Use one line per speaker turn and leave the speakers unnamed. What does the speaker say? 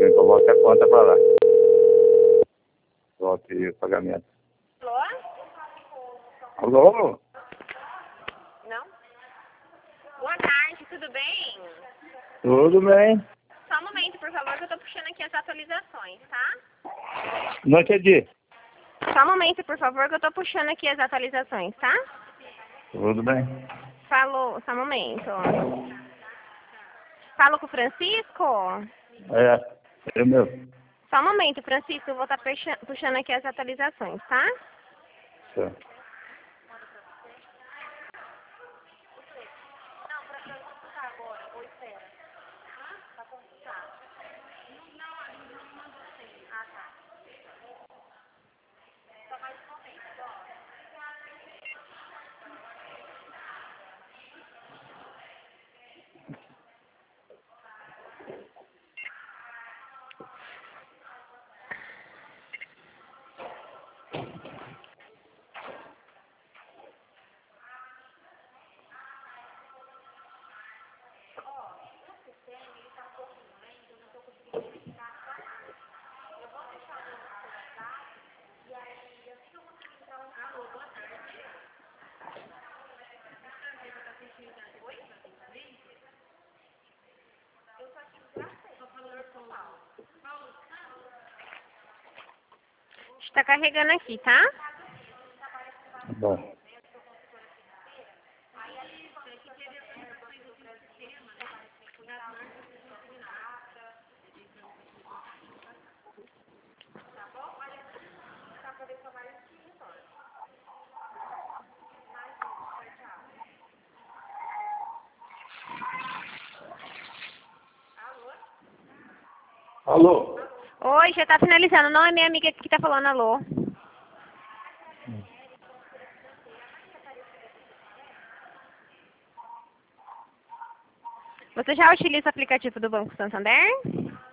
que eu volte a conta para lá. Volte o pagamento.
Alô?
Alô?
Não? Boa tarde, tudo bem?
Tudo bem?
Só um momento, por favor, que eu tô puxando aqui as atualizações, tá?
Não entendi.
Só um momento, por favor, que eu tô puxando aqui as atualizações, tá?
Tudo bem?
Falou, só um momento. Falo com o Francisco?
É, eu mesmo.
Só um momento, Francisco, eu vou estar puxando aqui as atualizações, tá?
Certo.
Está carregando aqui, tá?
Tá bom. Alô?
Oi, já tá finalizando. Não é minha amiga que tá falando alô. Você já utiliza o aplicativo do Banco Santander?